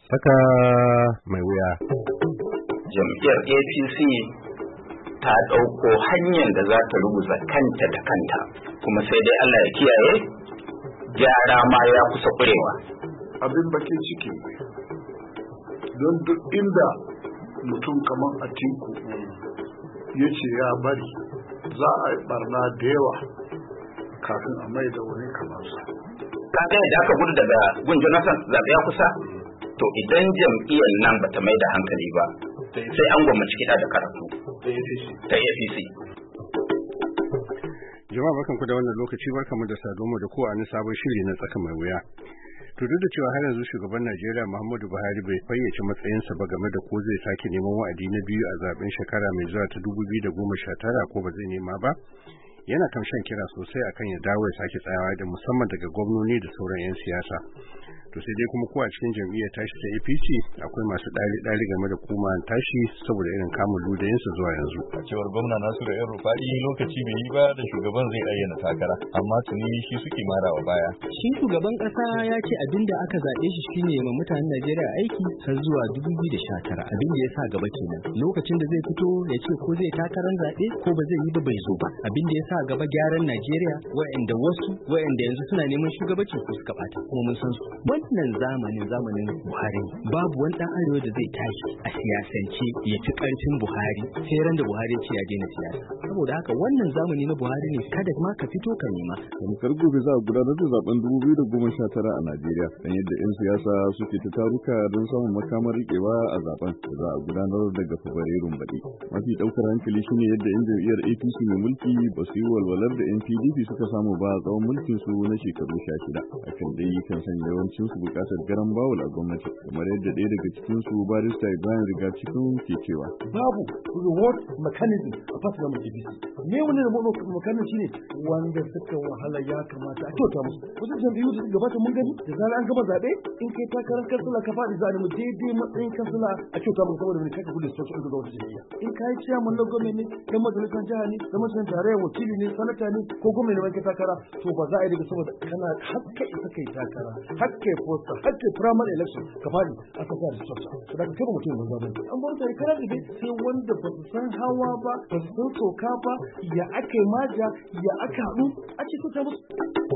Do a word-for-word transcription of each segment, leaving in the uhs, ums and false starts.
Saka mai wuya. Jam'iyyar A P C ta ɗauko hanyar da za ta rubuta kanta da kanta, kuma sai dai Allah ya kiyaye, gyara ma ya kusa ƙurewa. Abin bakin ciki don duk inda mutum kamar Atiku ya ce ya bari, za a yi barna da yawa kafin a mai da wani kamar sa. Kaga yadda aka gudu daga gun Jonathan zaɓe ya kusa, to idan jam'iyyar nan bata mai da hankali ba, sai an gwamnati kiɗa da karatu ta A P C. Jama'a barkanku da wannan lokaci, barkanmu da saduwa da ko a wani sabon shiri na tsaka mai wuya. To duk da cewa har yanzu shugaban Najeriya Muhammadu Buhari bai fayyace matsayinsa ba game da ko zai sake neman wa'adi na biyu a zaben shekara mai zuwa ta dubu biyu da goma sha tara ko ba zai nema ba, yana kan shan kira sosai akan ya dawo ya sake tsayawa da musamman daga gwamnoni da sauran 'yan siyasa. To sai dai kuma ko a cikin jam'iyyar tashi ta A P C akwai masu ɗari-ɗari game da kuma tashi saboda irin kamun ludayinsa zuwa yanzu. A cewar gwamna Nasiru ‘yan Rufa'i lokaci bai yi ba da shugaban zai ayyana takara, amma tuni shi suke marawa baya. Shi shugaban ƙasa ya ce abin da aka zaɓe shi shine ma mutanen Najeriya aiki har zuwa dubu biyu da sha tara, abin da ya sa gaba kenan. Lokacin da zai fito ya ce ko zai takarar zaɓe ko ba zai yi ba bai zo ba. Abin da ya sa gaba gyaran Najeriya, wa'anda wasu wa'anda yanzu suna neman shugabancin ko suka ɓata kuma mun san su. Wannan zamanin zamanin Buhari babu wani dan arewa da zai tashi a siyasance ya ci karfin Buhari sai ran da Buhari ya ce ya daina siyasa. Saboda haka wannan zamani na Buhari ne, kada ma ka fito ka nema. Kamar gobe za a gudanar da zaben dubu biyu da goma sha tara a Najeriya, dan yadda 'yan siyasa suke ta taruka don samun makamar riƙewa a zaben da za a gudanar daga Fabrairun baɗi. Mafi ɗaukar hankali shine yadda 'yan jam'iyyar A P C mai mulki ba su yi walwalar da 'yan P D P suka samu ba a tsawon mulkin su na shekaru sha shida. Hakan dai kan sanya yawancin su bukatar garan bawul a gwamnati, kamar yadda ɗaya daga cikin su barista Ibrahim Riga cikin ke cewa babu reward mechanism a fasa na P D P. Me wani reward mechanism shine wanda suka wahala ya kamata a kyauta musu. Wasu jam'iyyu da gabata mun gani da zarar an gama zaɓe in kai takarar kansila ka faɗi za a nemi daidai matsayin kansila a kyauta musu saboda mai kaka gudun social ga wata jam'iyya. In ka yi ciyaman na gwamnati ne, dan majalisar jiha ne, dan majalisar tarayya wakili ne, sanata ne ko gwamnati ne mai takara, to ba za a yi daga saboda kana hakka isa kai takara, hakka posta, hakka primary election ka fadi aka sa da tsafta. To da kai mutum ban zaɓe. An bar sai kana da sai wanda ba su san hawa ba, ba su san soka ba, ya aka maja, ya aka haɗu a cikin ta musu.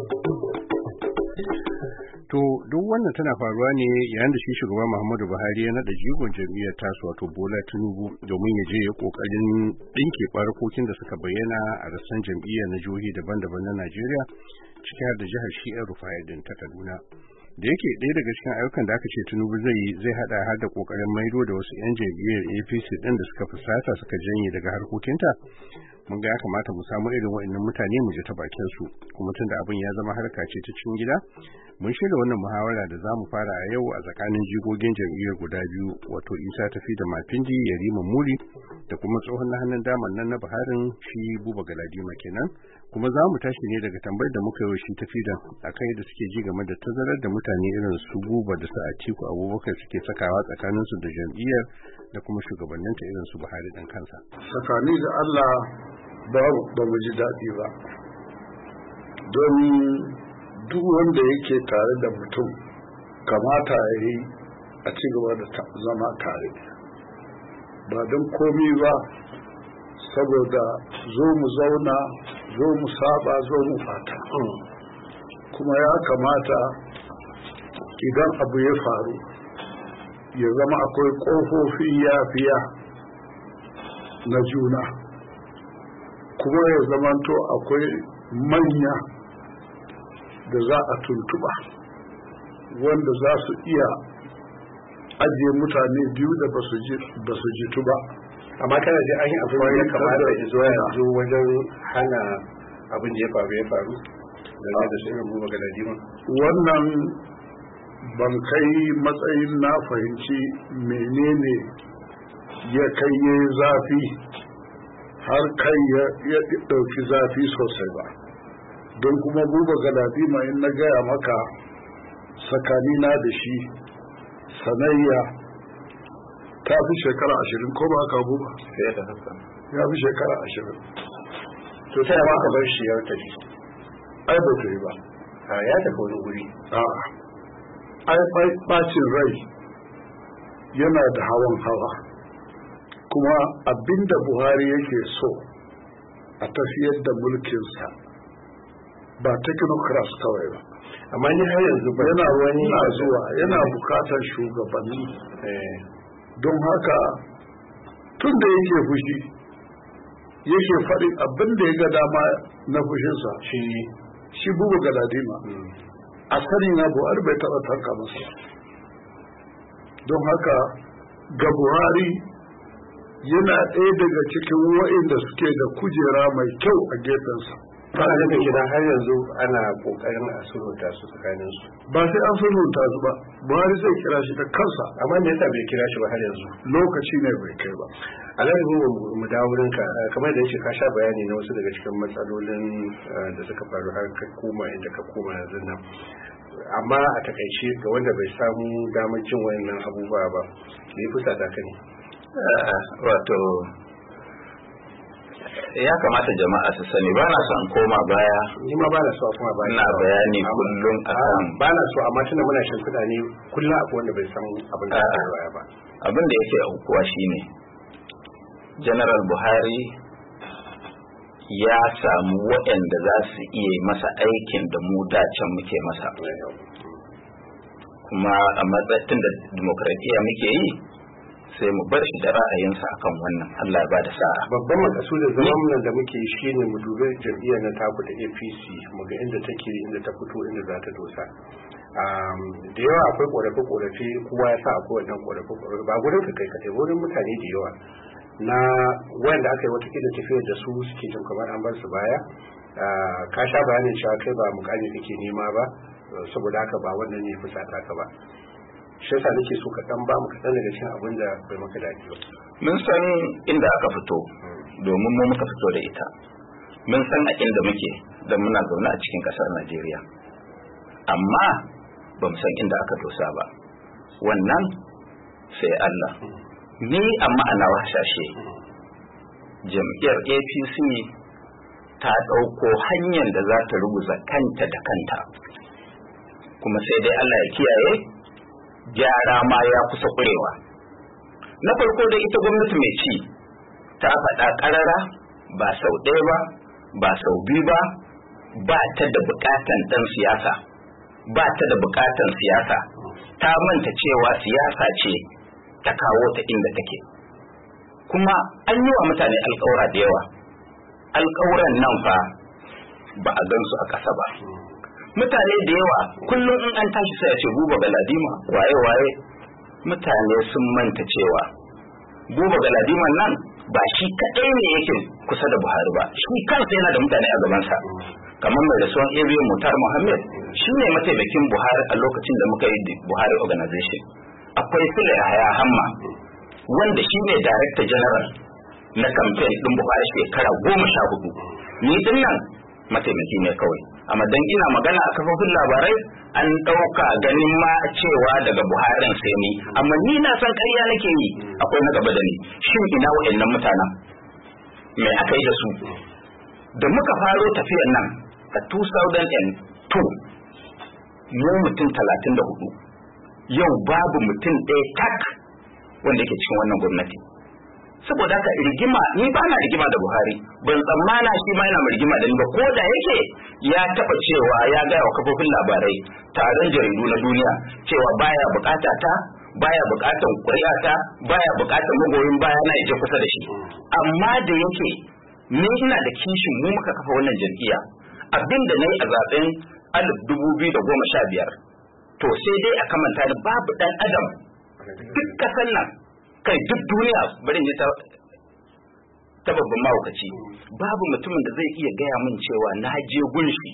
To duk wannan tana faruwa ne yayin da shi shugaban Muhammadu Buhari ya naɗa jigon jam'iyyar tasu wato Bola Tinubu domin ya je ya kokarin ɗinke ɓarakokin da suka bayyana a rassan jam'iyyar na jihohi daban-daban na Najeriya, ciki har da jihar shi ‘yan Rufai din ta Kaduna. Da yake ɗaya daga cikin ayyukan da aka ce Tinubu zai yi zai haɗa har da kokarin maido da wasu 'yan jam'iyyar A P C ɗin da suka fusata suka janye daga harkokinta. Mun ga ya kamata mu samu irin waɗannan mutane mu ji ta bakin su, kuma tunda abin ya zama harka ce ta cikin gida, mun shirya wannan muhawara da za mu fara a yau a tsakanin jigogin jam'iyyar guda biyu, wato Isa Tafi da Mafindi Yarima Muri da kuma tsohon na hannun daman nan na Buharin shi Buba Galadima kenan. Kuma za mu tashi ne daga tambayar da muka yi wa shi Tafi da akan yadda suke ji game da tazarar da mutane irin su Buba da su Atiku Abubakar suke sakawa tsakanin su da jam'iyyar da kuma shugabanninta irin su Buhari ɗin kansa. Tsakani da Allah ba ba mu ji daɗi ba, don duk wanda yake tare da mutum kamata ya yi a ci gaba da zama tare, ba don komi ba saboda zo mu zauna, zo mu saba, zo mu fata. Kuma ya kamata idan abu ya faru ya zama akwai ƙofofin yafiya na juna, kuma ya zamanto akwai manya da za a tuntuba wanda za su iya ajiye mutane biyu da ba su jitu ba. Amma kana ji an yi abin da ya kamata ya zo yanzu wajen hana abin da ya faru ya faru da da shirin Buba Galadima. Wannan ban kai matsayin na fahimci menene ya kai ya zafi har kai ya ɗauki zafi sosai ba, don kuma Buba Galadima in na gaya maka tsakanina da shi sanayya ta fi shekara ashirin ko ba ka Buba? Ya fi shekara ashirin. To ta yawa ka bar shi ya tafi? Ai ba ta yi ba. Ya tafi wani guri? A'a. Ai bacin rai yana da hawan hawa, kuma abinda Buhari yake so a tafiyar da mulkinsa ba technocrats kawai ba, amma ni har yanzu ba yana wani na zuwa yana bukatar shugabanni. Don haka tun da yake fushi yake faɗin abin da ya ga dama na fushinsa shi shi bugu galadima a sani na Buhari bai taɓa tanka masa. Don haka ga Buhari yana ɗaya daga cikin wa'inda suke da kujera mai kyau a gefensa. Ba da gidan har yanzu ana kokarin a sulhunta su tsakanin su. Ba sai an sulhunta su ba, Buhari zai kira shi da kansa. Amma me yasa bai kira shi ba har yanzu? Lokaci ne bai kai ba. Alhaji mu dawo wurinka, kamar da yake ka sha bayani na wasu daga cikin matsalolin da suka faru har ka koma inda ka koma yanzu nan. Amma a takaice ga wanda bai samu damar jin wayannan abubuwa ba, me fusa ta ka ne? Wato ya kamata jama'a su sani, ba na son koma baya. Ni ma ba na so a koma baya. Ina bayani kullum akan ba na so, amma tunda muna shimfiɗa ne kullum akwai wanda bai san abin da ya baya ba. Abin da yake aukuwa shine General Buhari ya samu waɗanda za su iya masa aikin da mu dacen muke masa, kuma a matsayin da demokradiyya muke yi sai mu bar shi da ra'ayinsa akan wannan. Allah ya ba da sa'a. Babban makasudin zaman nan da muke shi ne mu dubi jam'iyyar na taku da A P C mu ga inda take, inda ta fito, inda za ta dosa. Da yawa akwai korafe-korafe, kowa ya sa akwai wannan korafe-korafe, ba gurin ka kai ka tai wurin mutane da yawa na wanda aka yi watakila tafiyar da su suke jin kamar an bar su baya. Ka sha bayanin cewa kai ba mukami kake nema ba, saboda haka ba wannan ne fusata ka ba. Shi yasa nake so ka dan ba mu kaɗan daga cikin abin da bai maka daɗi ba. Mun san inda aka fito, domin mu muka fito da ita. Mun san a inda muke da muna zaune a cikin ƙasar Najeriya. Amma ba mu san inda aka dosa ba. Wannan sai Allah. Ni amma ana washashe. Jam'iyyar A P C ta ɗauko hanyar da za ta rubuta kanta da kanta. Kuma sai dai Allah ya kiyaye, gyara ma ya kusa kurewa. Na farko da ita gwamnati mai ci ta faɗa ƙarara ba sau ɗaya ba, ba sau biyu ba, ba ta da buƙatan ɗan siyasa, ba ta da buƙatan siyasa, ta manta cewa siyasa ce ta kawo ta inda take. Kuma an yi wa mutane alƙawura da yawa, alƙawuran nan fa ba a gansu a ƙasa ba. Mutane da yawa kullum in an tashi sai a ce Buba Galadima waye waye. Mutane sun manta cewa Buba Galadima nan ba shi kadai ne yake kusa da Buhari ba, shi kansa yana da mutane a gabansa. Kamar mai rasuwan Ariel Mutar Muhammad, shi ne mataimakin Buhari a lokacin da muka yi Buhari Organization. Akwai Sule Yahaya Hamma wanda shi ne Director General na campaign din Buhari shekara goma sha hudu. Ni din nan mataimaki ne kawai, amma dan ina magana a kafofin labarai an ɗauka ganin ma cewa daga Buharin sai ni, amma ni na san ƙarya nake yi, akwai na gaba da ni. Shin ina wa'annan mutanen me aka yi da su? Da muka faro tafiyar nan a two thousand two mu mutum talatin da hudu, yau babu mutum ɗaya tak wanda yake cikin wannan gwamnati. Saboda haka rigima, ni ba na rigima da Buhari, ban tsammana shi ma yana rigima da ni ba, ko da yake ya taba cewa ya gaya wa kafofin labarai, taron jaridu na duniya cewa baya bukata ta, baya bukatan ƙuri'a ta, baya bukatan magoyin baya na yaje kusa da shi. Amma da yake ni ina da kishin mu muka kafa wannan jam'iyya, abinda nayi a zaben alif dubu biyu da goma sha biyar, to sai dai a kamanta da babu dan adam duk kasan nan, kai duk duniya, bari ne ta ta babban mahaukaci, babu mutumin da zai iya gaya min cewa na je gunshi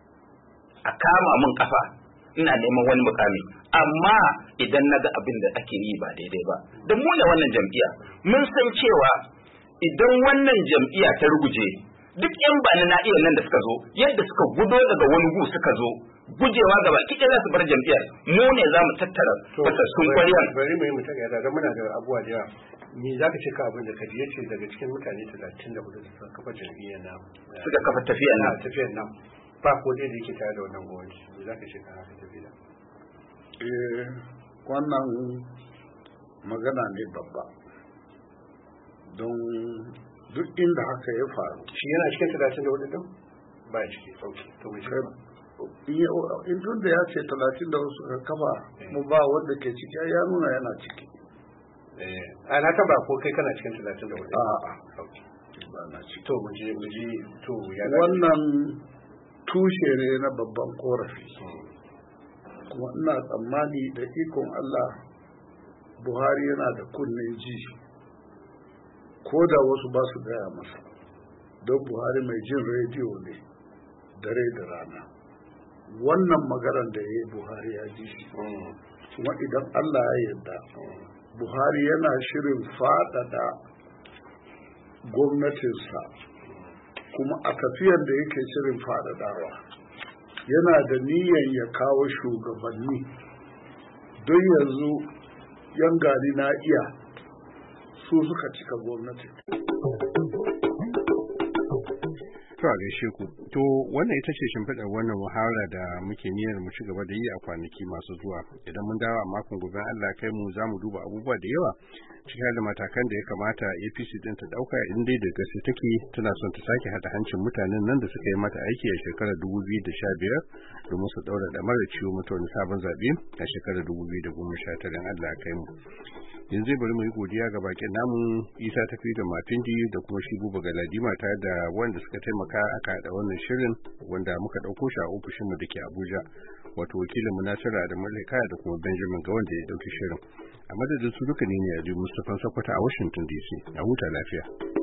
a kama min kafa ina neman wani mukami, amma idan na ga abin da ake yi ba daidai ba, da mu da wannan jam'iyya mun san cewa idan wannan jam'iyya ta ruguje, duk yan bani na iya nan da suka zo, yadda suka gudo daga wani gu suka zo gujewa gaba kike za su bar jam'iyyar, mu ne za mu tattara fasassun kwariyan. Bari mu yi mu taga da muna da abuwa da yawa. Me zaka ce ka abin da kaji yace daga cikin mutane talatin da hudu da suka kafa jam'iyyar nan, suka kafa tafiyar nan tafiyar nan ba ko dai da yake tare da wannan gwamnati, me zaka ce ka haka tafiya? Eh, wannan magana ne babba don duk inda haka ya faru. Shi yana cikin talatin da hudu ɗin? Ba ciki, sauki. To mu ce ba. In tun da ya ce talatin da wasu ka kafa mu ba wanda ke ciki ya nuna yana ciki. A na taba ko kai kana cikin talatin da hudu? A'a. Ba na ciki. To mu je mu je to ya wannan tushe ne na babban korafi. Kuma ina tsammani da ikon Allah Buhari yana da kunnen ji. Ko da wasu ba su gaya masa. Don Buhari mai jin rediyo ne dare da rana. Wannan maganar da ya yi Buhari ya ji shi. Kuma idan Allah ya yarda Buhari yana shirin faɗaɗa gwamnatinsa kuma a tafiyar da yake shirin faɗaɗawa yana da niyyar ya kawo shugabanni don yanzu yan gari na iya su suka cika gwamnati. To a gaishe ku. To wannan ita ce shimfiɗar wannan muhawara da muke niyyar mu ci gaba da yi a kwanaki masu zuwa. Idan mun dawo a makon gobe Allah kai mu za mu duba abubuwa da yawa cikin da matakan da ya kamata A P C din ta ɗauka in dai da gaske take tana son ta sake haɗa hancin mutanen nan da suka yi mata aiki a shekarar dubu biyu da sha biyar domin su ɗaura da mara ciwo mata wani sabon zaɓe a shekarar dubu biyu da goma sha tara Allah kai mu. Yanzu bari mu yi godiya ga bakin namu Isa Tafi da Mafindi da kuma shi Buba Galadima tare da wanda suka taimaka aka haɗa wannan shirin wanda muka ɗauko shi a ofishinmu da ke Abuja wato wakilin mu Nasiru da Malika da kuma Benjamin ga wanda ya ɗauki shirin. A madadin su duka ne ne a Mustapha Sakwata a Washington D C. A huta lafiya.